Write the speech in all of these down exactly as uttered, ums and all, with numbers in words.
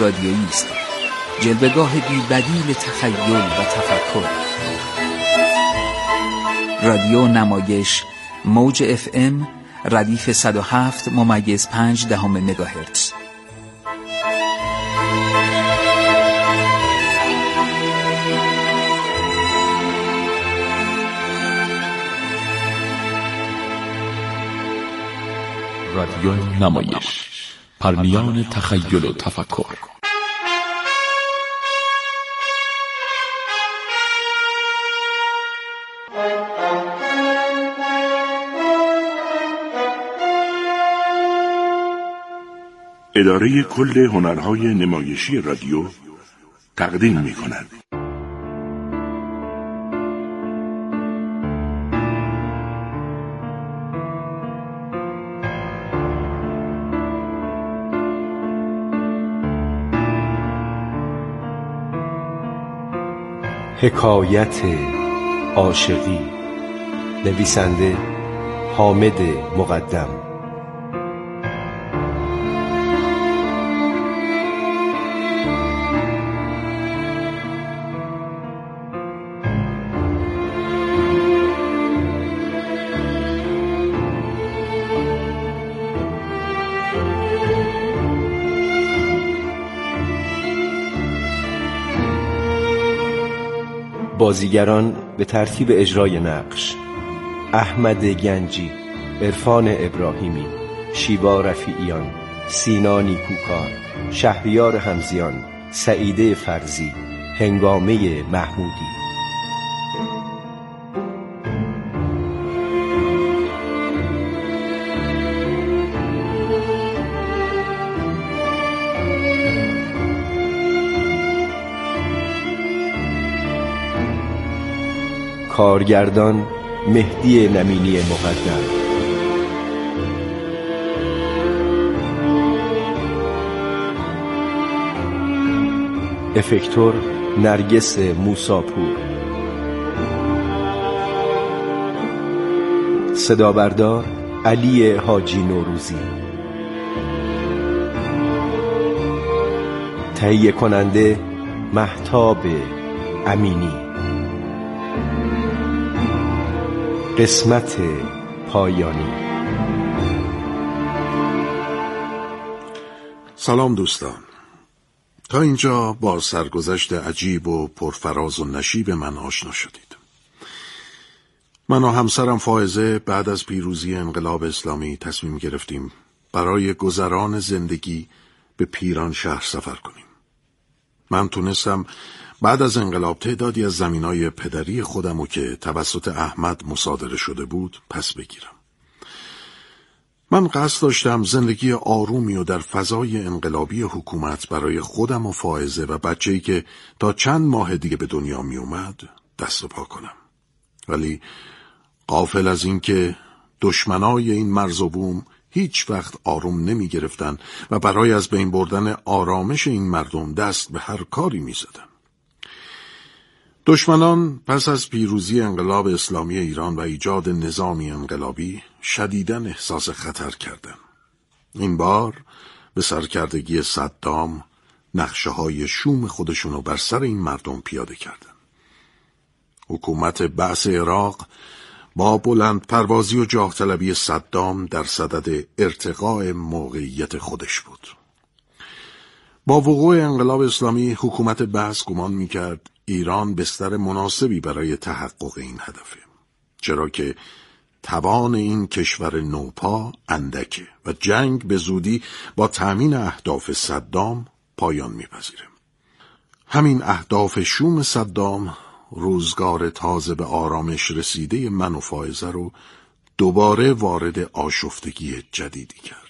رادیویی است، جلوه‌گاه بی‌بدیل تخیل و تفکر. رادیو نمایش موج اف ام ردیف صد و هفت ممیز پنج دهم مگاهرتز. رادیو نمایش، پرمیان تخیل و تفکر. اداره کل هنرهای نمایشی رادیو تقدیم می کند. حکایت عاشقی، نویسنده حامد مقدم. بازیگران به ترتیب اجرای نقش: احمد گنجی، عرفان ابراهیمی، شیوا رفیعیان، سینا نیکوکار، شهریار همزیان، سعیده فرزی، هنگامه محمودی. کارگردان مهدی نمینی مقدم. افکتور نرگس موساپور. صدابردار علی حاجی نوروزی. تهیه کننده مهتاب امینی. قسمت پایانی. سلام دوستان، تا اینجا با سرگذشت عجیب و پرفراز و نشیب من آشنا شدید. من و همسرم فائزه بعد از پیروزی انقلاب اسلامی تصمیم گرفتیم برای گذران زندگی به پیران شهر سفر کنیم. من تونستم بعد از انقلاب تعدادی از زمینای پدری خودمو که توسط احمد مصادره شده بود پس بگیرم. من قصد داشتم زندگی آرومی و در فضای انقلابی حکومت برای خودم و فائزه و بچه‌ای که تا چند ماه دیگه به دنیا می اومد دست و پا کنم. ولی غافل از این که دشمنای این مرز و بوم هیچ وقت آروم نمی گرفتن و برای از بین بردن آرامش این مردم دست به هر کاری می زدن. دشمنان پس از پیروزی انقلاب اسلامی ایران و ایجاد نظامی انقلابی شدیداً احساس خطر کردند. این بار به سرکردگی صدام نقشه‌های شوم خودشونو بر سر این مردم پیاده کردند. حکومت بعث عراق با بلند پروازی و جاه طلبی صدام در صدد ارتقاء موقعیت خودش بود. با وقوع انقلاب اسلامی حکومت بعث گمان می‌کرد ایران بستر مناسبی برای تحقق این هدفه، چرا که توان این کشور نوپا اندکه و جنگ به زودی با تأمین اهداف صدام پایان می‌پذیره. همین اهداف شوم صدام روزگار تازه به آرامش رسیده من و فائزه رو دوباره وارد آشفتگی جدیدی کرد.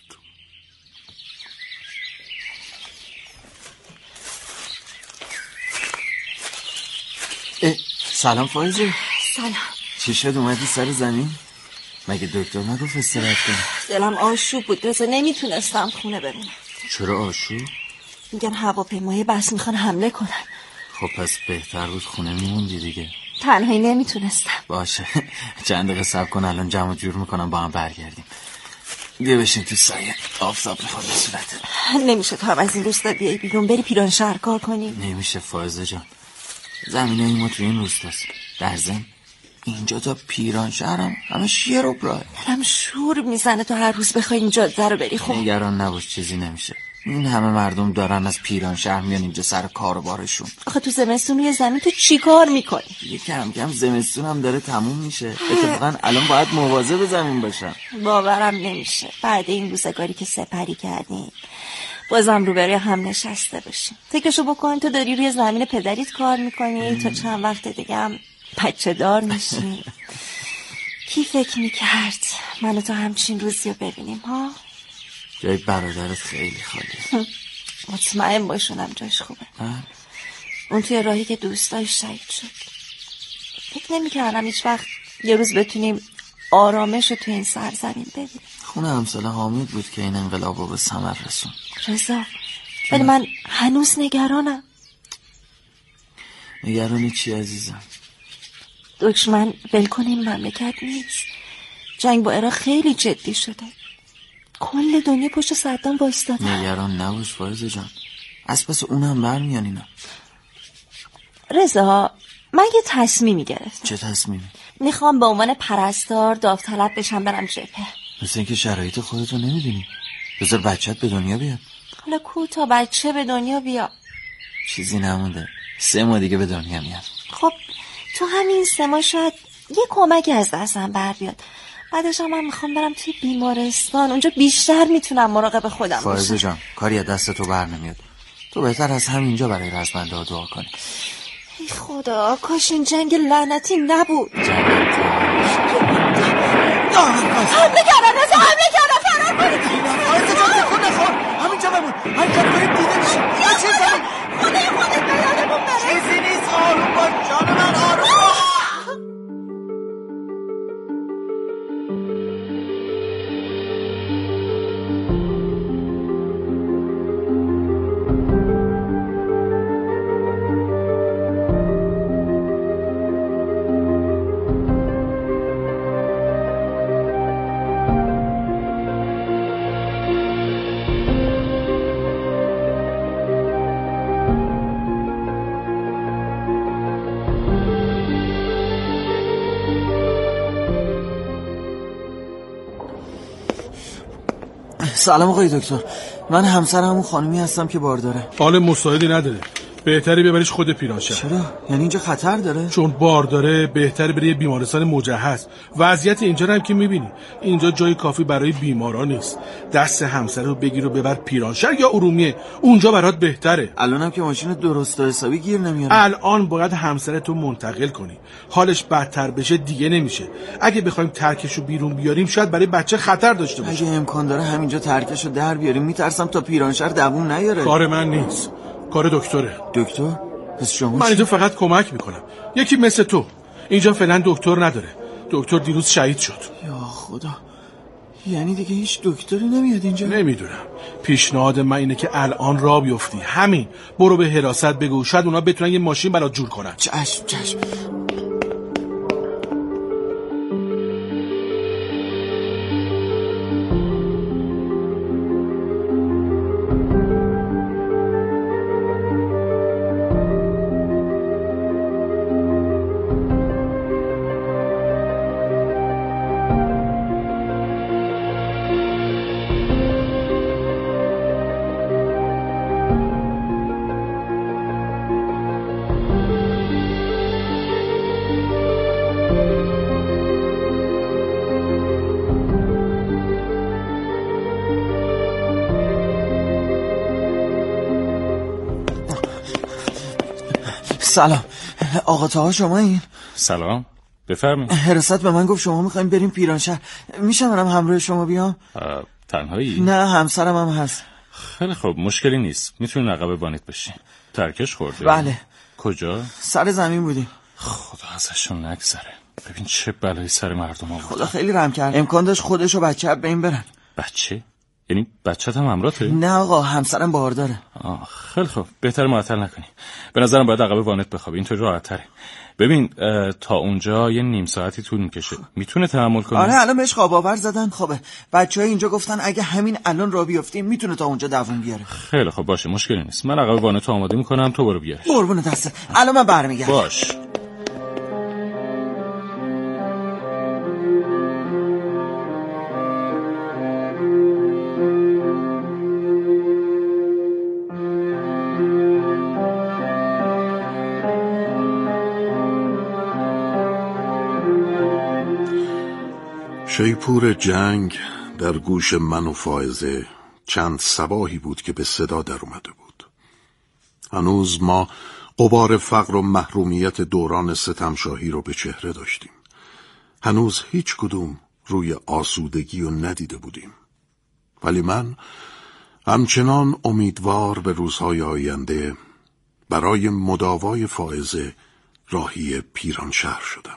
سلام فائزه. سلام. چی شد اومدی سر زمین؟ مگه دکتر نگفت استراحت کنی؟ دلم آشوب بود رضا، نمیتونستم خونه بمونم. چرا آشوب؟ میگن هواپیمای بس میخوان حمله کنن. خب پس بهتر بود خونه میموندی دیگه. تنهایی نمیتونستم. باشه چند دقیقه صبر کن، الان جمع جور میکنم با هم برگردیم. بیا بشین تو سایه، آفتاب میخواد به صورتت. نمیشه تو هم از این روستا بیایی بیرون بری پیرانشهر کار کنی؟ نمیشه فائزه جان، زمینه ای ما تو این روستاست. در ضمن اینجا تا پیرانشهرم همش یه رو برای دلم شور میزنه تو هر روز بخوای این جاده رو بری. خب نگران نباش، چیزی نمیشه. این همه مردم دارن از پیرانشهر میان اینجا سر کار و بارشون. آخه تو زمستون روی زمین تو چی کار میکنی؟ یه کم کم زمستون هم داره تموم میشه. اتفاقا الان باید مواظب زمین باشم. باورم نمیشه بعد این روزگاری که سپری کردیم بازم روبروی هم نشسته باشیم. فکرشو بکن تو داری روی زمین پدریت کار میکنی، تا چند وقت دیگه هم بچه دار میشی. کی فکر میکرد من و تو همچین روزی رو ببینیم ها؟ جای برادرت خیلی خالیه. مطمئن باشونم جاش خوبه. ها؟ اون توی راهی که دوست داشت شهید شد. فکر نمیکردم هیچ وقت یه روز بتونیم آرامش رو تو این سرزمین ببینیم. خونه همساله حامد بود که این انقلاب رو به ثمر رسون. رضا ولی من هنوز نگرانم. نگرانی چی عزیزم؟ دشمن ولکن این مملکت نیست. جنگ با عراق خیلی جدی شده. کل دنیا پشت صدام وایستاده. نگران نباش فائزه جان، از پس اونم برمیان اینا. رضا من یه تصمیمی گرفتم. چه تصمیمی؟ میخوام به عنوان پرستار داوطلب بشم برم جبهه. مثل اینکه شرایط خودتو نمیدونی. بذار بچت به دنیا بیاد. حالا کو تا بچه به دنیا بیا؟ چیزی نمونده، سه ماه دیگه به دنیا میاد. خب تو همین سه ماه شاید یه کمکی از دستم بر بیاد. بعدش هم من میخوام برم توی بیمارستان، اونجا بیشتر میتونم مراقب خودم باشم. فائزه جان کاری از دست تو بر نمیاد. تو بهتر از همینجا برای رزمنده ها دعا کنی. ای خدا کاش این جنگ لعنتی نبود. جنگ حمله کردن رضا، حمله کردن، فرار کنید. فائزه جان تکون نخور، همینجا بمون. حرکت کنید دیده میشه. یا خودت خدای خودت به یادمون بره. چیزی نیست، آروم باش جان من، آروم باش. سلام آقای دکتر، من همسر همون خانمی هستم که بارداره. حال مساعدی نداره، بهتره ببریش خود پیرانشهر. چرا؟ یعنی اینجا خطر داره؟ چون بارداره بهتره بری بیمارستان مجهز. وضعیت اینجا رو هم که میبینی، اینجا جای کافی برای بیمارا نیست. دست همسر رو بگیر و ببر پیرانشهر یا ارومیه، اونجا برات بهتره. الانم که ماشین درست و حسابی گیر نمیاره. الان باید همسرتو منتقل کنی، حالش بدتر بشه دیگه نمیشه. اگه بخوایم ترکشو بیرون بیاریم شاید برای بچه خطر داشته باشه. اگه امکان داره همینجا ترکشو در بیاریم، میترسم تا پیرانشهر دووم نیاره. کار من نیست، کار دکتره. دکتر؟ پس شما من اینجا فقط کمک میکنم، یکی مثل تو. اینجا فعلا دکتر نداره، دکتر دیروز شهید شد. یا خدا، یعنی دیگه هیچ دکتری نمیاد اینجا؟ نمیدونم، پیشنهاد من اینه که الان راه بیفتی، همین برو به حراست بگو، شاید اونا بتونن یه ماشین برات جور کنن. چشم چشم. سلام آقا طاها، شما این؟ سلام، بفرمایید. حراست به من گفت شما میخوایم بریم پیرانشهر، میشه منم همراه شما بیام؟ تنهایی؟ نه همسرم هم هست. خیلی خوب، مشکلی نیست، میتونین عقب بانیت بشین. ترکش خورده؟ بله. کجا؟ سر زمین بودیم. خدا ازشون نگذره، ببین چه بلایی سر مردم آورد. خدا خیلی رحم کرد، امکان داشت خودش و بچه به این برن. بچه؟ یعنی بچت هم همراهته؟ نه آقا، همسرم بارداره. آه خیلی خوب، بهتر معطل نکنی. به نظرم باید عقب وانت بخوابی، اینطوری راحت تره. ببین تا اونجا یه نیم ساعتی طول میکشه، میتونه تحمل کنه؟ آره الان بهش خواب آور زدن. خوبه، بچه‌ها اینجا گفتن اگه همین الان را بیافتیم میتونه تا اونجا دووم بیاره. خیلی خوب باشه، مشکلی نیست. من عقب وانتو آماده میکنم، تو برو بیارش. قربون دستت، الان من برمیگردم. باش. شیپور جنگ در گوش من و فائزه چند صباحی بود که به صدا در اومده بود. هنوز ما غبار فقر و محرومیت دوران ستمشاهی رو به چهره داشتیم. هنوز هیچ کدوم روی آسودگی رو ندیده بودیم. ولی من همچنان امیدوار به روزهای آینده برای مداوای فائزه راهی پیرانشهر شدم.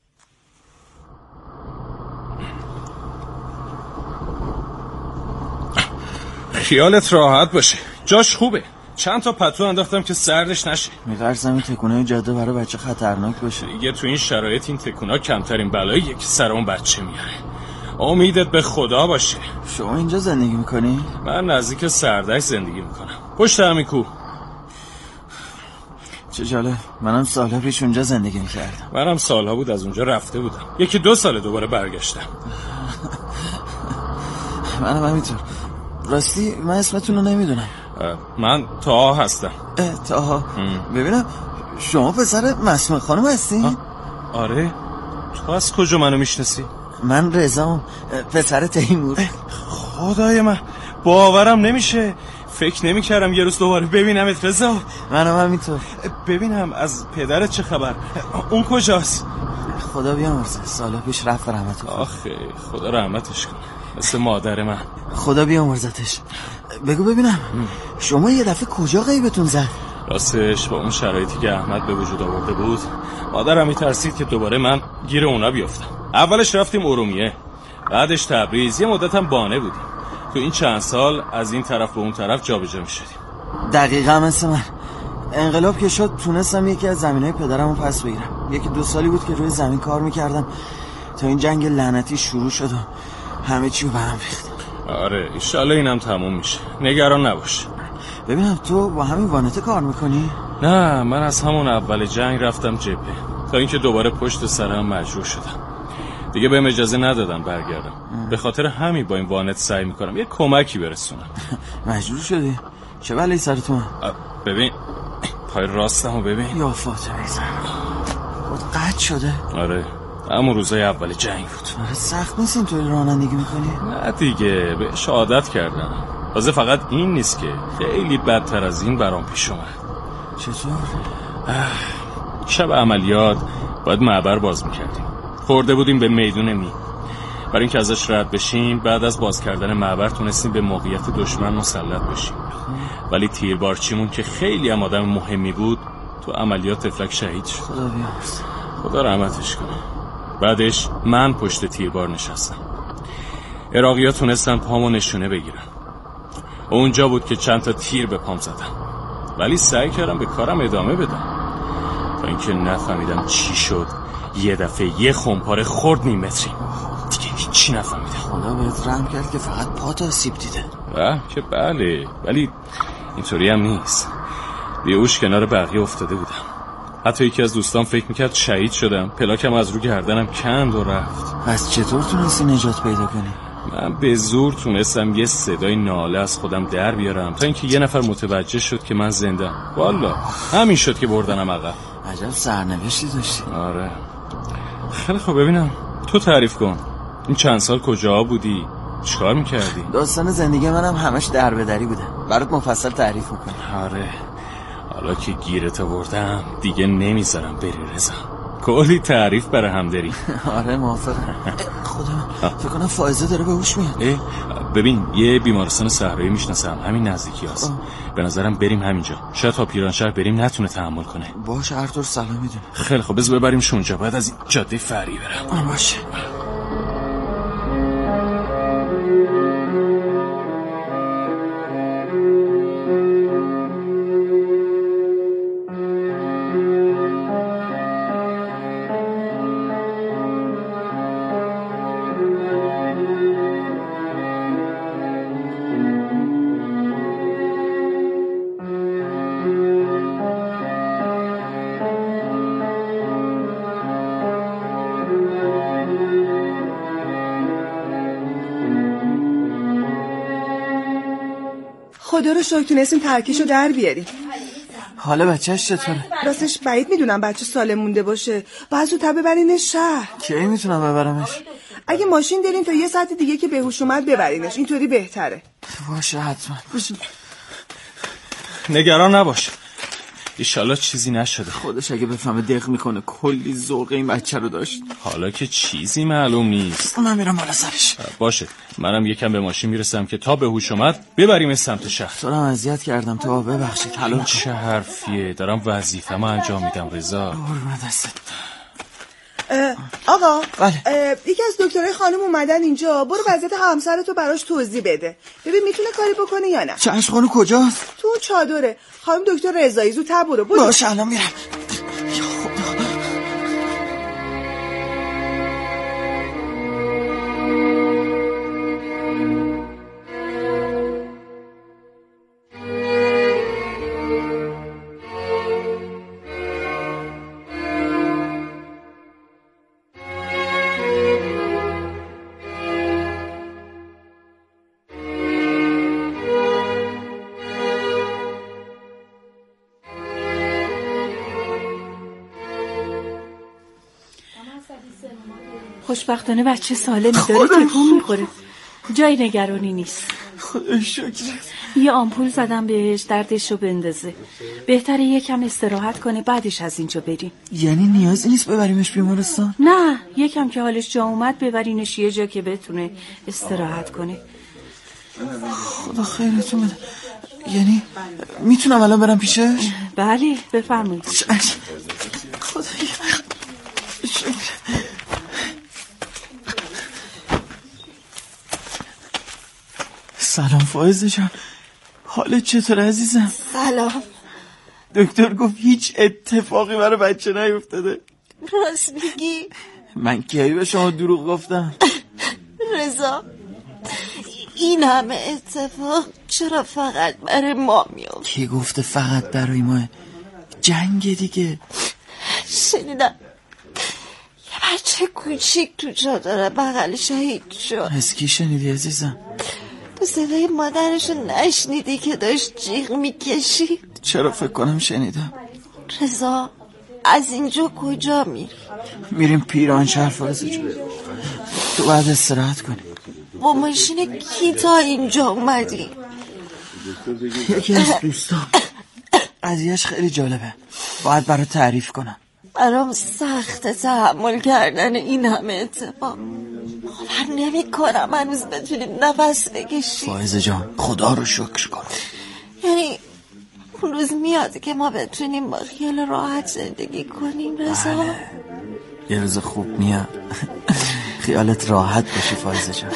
خیالت راحت باشه، جاش خوبه. چند تا پتو انداختم که سردش نشه. می‌ترسم این تکونای جاده برای بچه خطرناک باشه. دیگه تو این شرایط این تکونا کمترین بلاییه که سر اون بچه میاره. امیدت به خدا باشه. شما اینجا زندگی میکنی؟ من نزدیک سردشت زندگی میکنم، پشت همین کوه. چه جالب، منم سالها پیش اونجا زندگی میکردم. منم سالها بود از اونجا رفته بودم، یکی دو سال دوباره برگشتم. منم همینطور. راستی من اسمتون رو نمیدونم. من تاها هستم. تاها. ببینم شما پسر مسموع خانم هستی؟ آره. تو از کجا منو میشناسی؟ من رضام، پسر تیمور. خدای من، باورم نمیشه. فکر نمیکردم یه روز دوباره ببینمت رضا. منم همینطور. ببینم از پدرت چه خبر؟ اون کجاست؟ خدا بیامرزه، سالا پیش رفت رحمت. آخه خدا رحمتش کنه، مثل مادر من. خدا بیامرزتش. بگو ببینم شما یه دفعه کجا غیبتون زد؟ راستش با اون شرایطی که احمد به وجود آورده بود، مادرم میترسید که دوباره من گیر اونا بیفتم. اولش رفتیم ارومیه، بعدش تبریز، یه مدت هم بانه بودیم. تو این چند سال از این طرف به اون طرف جابجا میشدیم. دقیقاً مثل من. انقلاب که شد تونستم یکی از زمینای پدرمو پس بگیرم. یکی دو سالی بود که روی زمین کار میکردم تا این جنگ لعنتی شروع شد و همه چی رو به هم ریخت. آره ایشالله اینم تموم میشه، نگران نباش. ببینم تو با همین وانته کار میکنی؟ نه، من از همون اول جنگ رفتم جبهه تا اینکه دوباره پشت سرم مجروح شدم. دیگه بهم اجازه ندادن برگردم. به خاطر همین با این وانت سعی میکنم یه کمکی برسونم. مجروح شدی؟ چه بلایی سرتون؟ ببین پای راستمو ببین. یا فاطمه زن خود قطع شده؟ آره همون روزای اول جنگ بود. آره سخت نیست اینطوری رانندگی میکنی؟ نه دیگه بهش عادت کردم. تازه فقط این نیست که خیلی بدتر از این برام پیش اومد. چطور؟ شب عملیات باید معبر باز میکردیم. خورده بودیم به میدون می. برای اینکه ازش رد بشیم بعد از باز کردن معبر تونستیم به موقعیت دشمن مسلط بشیم. ولی تیربارچیمون که خیلی هم آدم مهمی بود تو عملیات تفلک شهید شد. خدا بیامرزه. خدا رحمتش کنه. بعدش من پشت تیربار نشستم. عراقی‌ها تونستن پامو نشونه بگیرن. اونجا بود که چند تا تیر به پام زدن. ولی سعی کردم به کارم ادامه بدم تا اینکه نفهمیدم چی شد. یه دفعه یه خمپاره خورد نیم متری. دیگه هیچی نفهمیدم. خدا بهت رحم کرد که فقط پات آسیب دیده. اه که بله، ولی اینطوری هم نیست. بیهوش کنار بقیه افتاده بودم. حتی یکی از دوستان فکر میکرد شهید شدم. پلاکم از رو گردنم کند و رفت. پس چطور تونستی نجات پیدا کنی؟ من به زور تونستم یه صدای ناله از خودم در بیارم تا اینکه یه نفر متوجه شد که من زندم. والا همین شد که بردنم عقب. عجب سرنوشتی داشتی. آره. خیلی خوب ببینم تو تعریف کن. این چند سال کجا بودی؟ چیکار میکردی؟ داستان زندگی منم همش در به دری بوده. برات مفصل تعریف میکنم. آره. حالا که گیرت آوردم دیگه نمیذارم بری رضا. کلی تعریف برای هم داری. آره موافقم. خدا فکر کنم فائزه داره به هوش میاد. ببین یه بیمارستان صحرایی میشناسم همین نزدیکی هست. به نظرم بریم همینجا. شاید تا پیرانشهر بریم نتونه تحمل کنه. باشه هر طور سلام میدونم. خیلی خب بذار ببریمش اونجا. بعد از این جاده فرعی برم. باشه. خدا رو شکر تونستیم ترکیشو در بیاریم. حالا بچهش چطوره؟ راستش بعید میدونم بچه سالم مونده باشه. باید زودتر ببرینش شهر. کی میتونم ببرمش؟ اگه ماشین دارین تا یه ساعت دیگه که بهوش اومد ببرینش، اینطوری بهتره. باشه حتما. نگران نباش، ایشالا چیزی نشده. خودش اگه بفهمه دق میکنه. کلی ذوق این بچه رو داشت. حالا که چیزی معلوم نیست. من میرم بالا سرش. باشه، منم یکم به ماشین میرسم که تا به هوش اومد ببریم سمت شهر. تو رو اذیت کردم تو، ببخشید. حالا چه حرفیه؟ دارم وظیفه‌مو انجام میدم رضا. قربونت دستت. آقا بله. یکی از دکترای خانم اومدن اینجا. برو وضعیت همسرتو براش توضیح بده، ببین میتونه کاری بکنه یا نه. چشم خانم کجاست؟ تو اون چادره. خانم دکتر رضایی. زودتر برو. برو. باشه الان میرم. یا خدا. خوشبختانه بچه سالمی داره، تکون میخوره، جای نگرانی نیست. خدا شکر. یه آمپول زدم بهش دردشو بندازه. بهتره یکم استراحت کنه بعدش از اینجا بریم. یعنی نیازی نیست ببریمش بیمارستان؟ نه، یکم که حالش جا اومد ببرینش یه جا که بتونه استراحت کنه. خدا خیرتون بده. یعنی میتونم الان برم پیشش؟ بله بفرمایید. خدا شکر. سلام فائزه جان، حالت چطور عزیزم؟ سلام. دکتر گفت هیچ اتفاقی برای بچه نیفتاده. راست میگی؟ من کی به شما دروغ گفتم؟ رضا این همه اتفاق چرا فقط برای ما میاد؟ کی گفته فقط برای ما؟ جنگ دیگه. شنیدم یه بچه کوچیک تو چادر بغل شهید شد. از کی شنیدی عزیزم؟ تو صدای مادرشو نشنیدی که داشت جیغ میکشید؟ چرا فکر کنم شنیدم. رضا از اینجا کجا میری؟ میریم پیرانشهر فائزه جان. تو بعد استراحت کنی. با ماشین کی تا اینجا اومدی؟ یکی از دوستان. قضیهش خیلی جالبه، باید برای تعریف کنم. برام سخت تحمل کردن این همه اتفاق. باور نمی کنم هنوز بتونیم نفس بکشیم. فائزه جان خدا رو شکر کن. یعنی اون روز میاد که ما بتونیم با خیال راحت زندگی کنیم رضا؟ بله. یه روز خوب میاد. خیالت راحت باشی فائزه جان.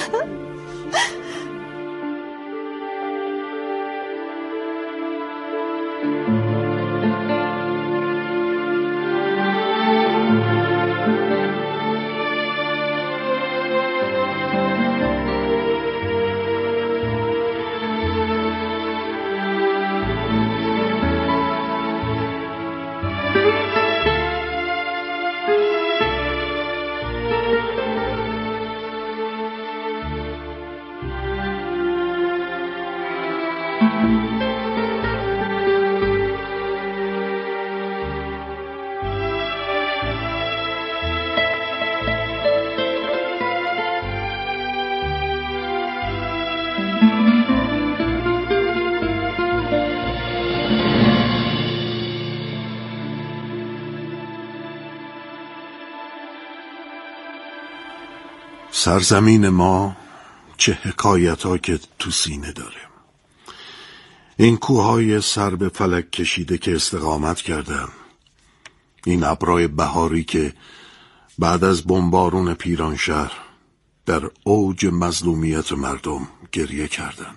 سرزمین ما چه حکایت ها که تو سینه داره. این کوههای سر به فلک کشیده که استقامت کردن، این ابرای بهاری که بعد از بمبارون پیرانشهر در اوج مظلومیت مردم گریه کردن.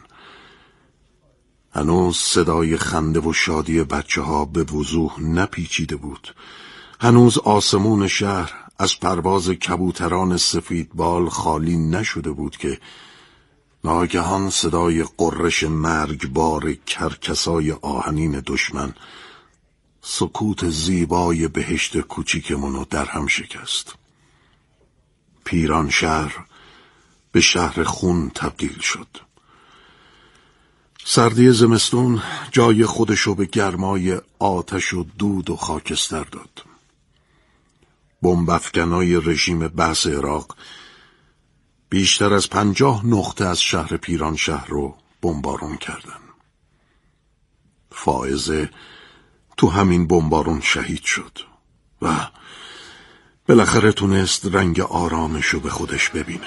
هنوز صدای خنده و شادی بچه ها به وضوح نپیچیده بود. هنوز آسمون شهر از پرواز کبوتران سفیدبال خالی نشده بود که ناگهان صدای قررش مرگبار کرکسای آهنین دشمن سکوت زیبای بهشت کوچیکمونو در هم شکست. پیرانشهر به شهر خون تبدیل شد. سردی زمستون جای خودشو به گرمای آتش و دود و خاکستر داد. بمب‌افکنای رژیم بعث عراق بیشتر از پنجاه نقطه از شهر پیرانشهر رو بمبارون کردن. فائزه تو همین بمبارون شهید شد و بالاخره تونست رنگ آرامشو به خودش ببینه.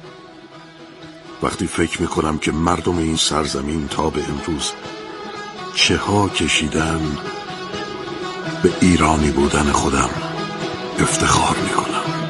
وقتی فکر میکنم که مردم این سرزمین تا به امروز چه ها کشیدن، به ایرانی بودن خودم افتخار میکنم.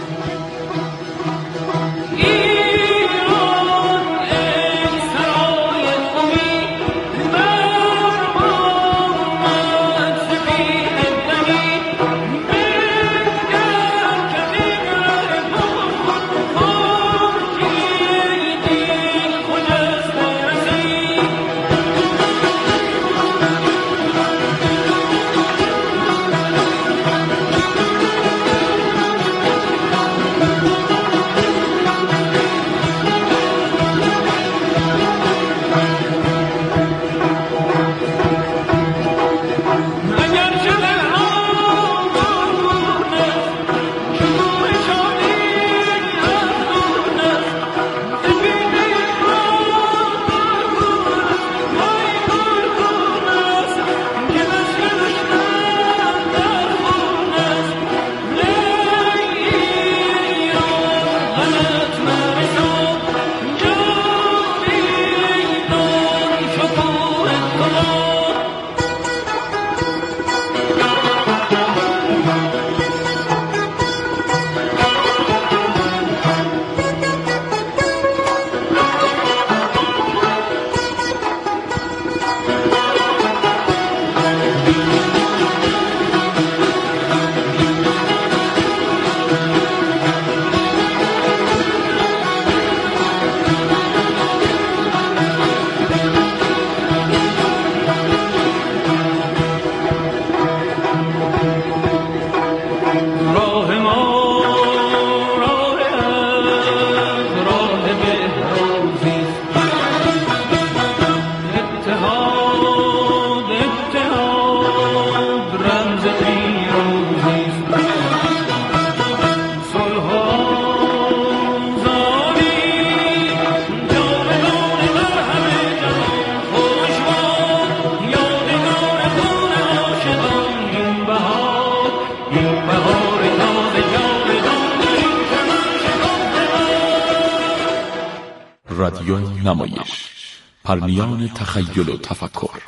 رادیو نمایش، پرمیان تخیل و تفکر.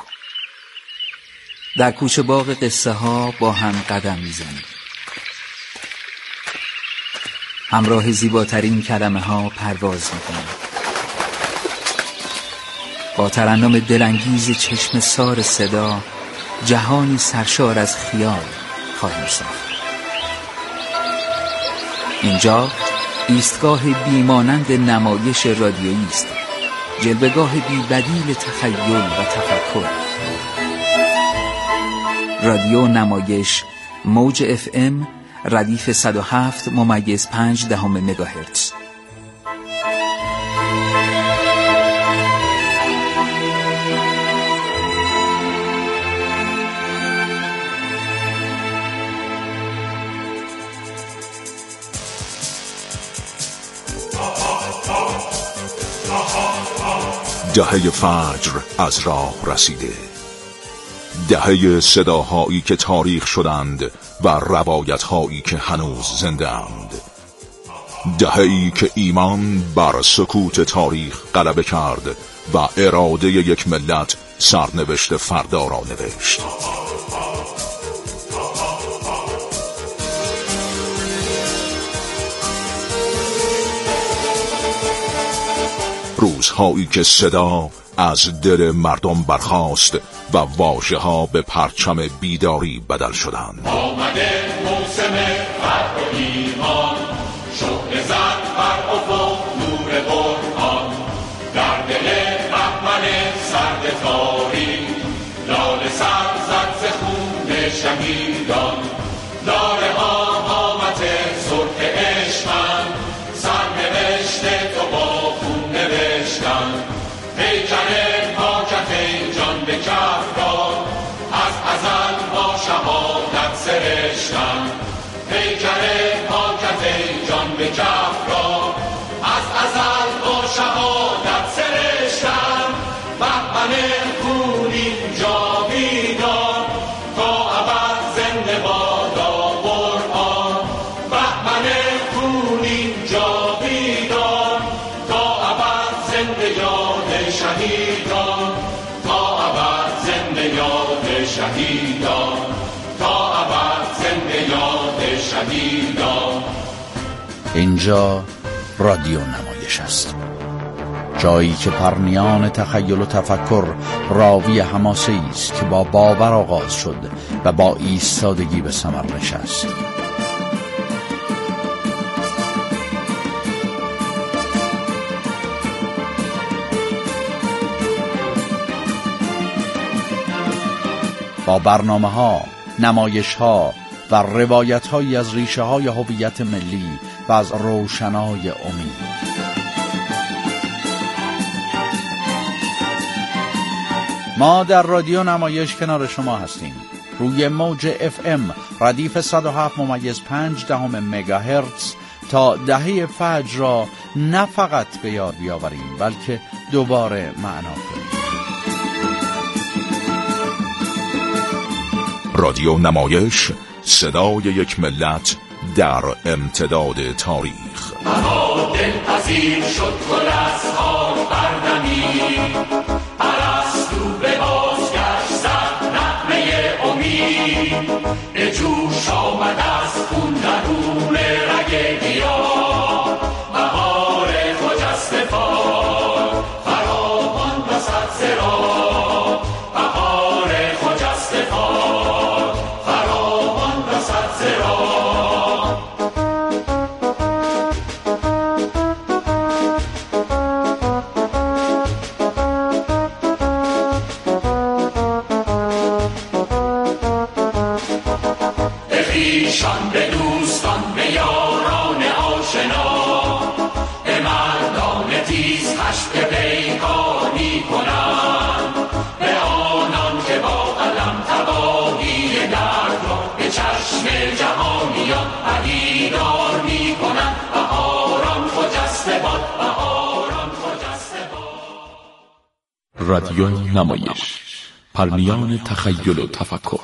در کوچه باغ قصه ها با هم قدم میزنیم. همراه زیباترین کلمه ها پرواز میکنیم. با ترنم دلانگیز چشم سار صدا جهانی سرشار از خیال خواهیم ساخت. اینجا ایستگاه بیمانند نمایش رادیویی است، جلوه‌گاه بی‌بدیل تخیل و تفکر. رادیو نمایش، موج اف ام، ردیف صد و هفت ممیز پنج دهم مگاهرتز. دهه فجر از راه رسیده، دهه صداهایی که تاریخ شدند و روایتهایی که هنوز زنده اند، دهه‌ای که ایمان بر سکوت تاریخ غلبه کرد و اراده یک ملت سرنوشت فردا را نوشت. روزهایی که صدا از دل مردم برخاست و واژه‌ها به پرچم بیداری بدل شدند. آمده موسم فرح و ایمان، شعله زد بر افق نور برهان، در دل بهمن سرد تاریک، لاله سر زد ز خون شهیدان. لاله ها قامت سرخ عشقند، سرنوشت تو با خون نوشتند. پیکر پاکت شهادت سرشتن، پیکر پاکت جان به کف را از ازل با شهادت سرشتن. بهمن خونین جاویدان تا ابد زنده بادا قرآن. بهمن خونین جاویدان تا ابد زنده یاد شهیدان، تا ابد زنده یاد شهیدان، تا ابد زنده یاد شهیدان. اینجا رادیو نمایش است، جایی که پرنیان تخیل و تفکر راوی حماسه‌ای است که با باور آغاز شد و با ایستادگی به ثمر نشست. با برنامه‌ها، نمایش‌ها و روایت‌هایی از ریشه‌های هویت ملی و از روشنای امید. ما در رادیو نمایش کنار شما هستیم، روی موج اف ام ردیف صد و هفت ممیز پنج دهم مگاهرتز تا دهه فجر را نه فقط به یاد بیاوریم بلکه دوباره معنا کنیم. رادیو نمایش، صدای یک ملت در امتداد تاریخ. اما دلپذیر شد گل از خاک بردمید، ارسطو به بازگشت زد نغمه امید. به جوش آمد از خون درون رگ گیاه، بهار خجسته پاک فراوان رسد ز راه. بهار خجسته پاک فراوان رسد ز راه. ایشان به دوستان، به یاران آشنا، به مردان تیز خشم پیکانی کنند، به آنان که با قلم تباهی درد را به چشم جهانیان پدیدار می کنند. بهاران خجسته باد، بهاران خجسته باد. رادیو نمایش، پرنیان تخیل و تفکر.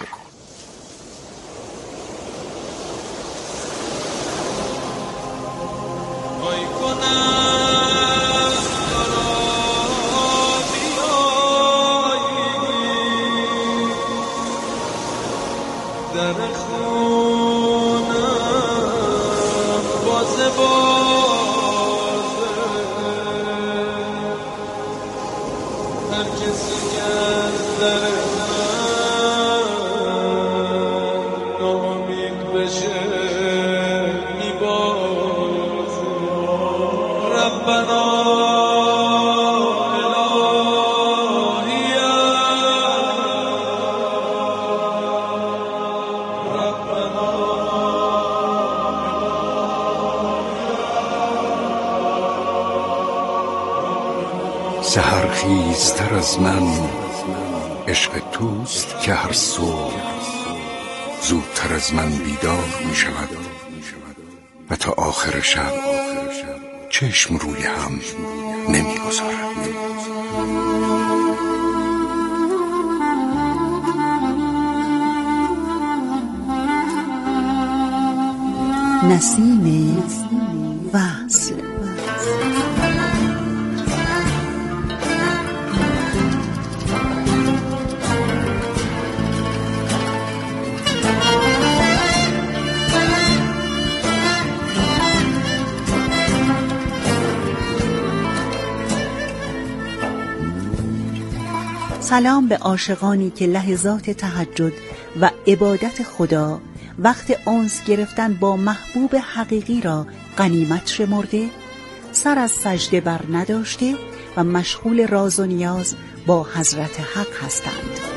سحرخیزتر از من عشق توست که هر صبح زودتر از من بیدار می شود و تا آخر شب چشم روی هم نمی گذارد. نسیم وصل. سلام به عاشقانی که لحظات تهجد و عبادت خدا، وقت انس گرفتن با محبوب حقیقی را غنیمت شمرده، سر از سجده بر نداشته و مشغول راز و نیاز با حضرت حق هستند.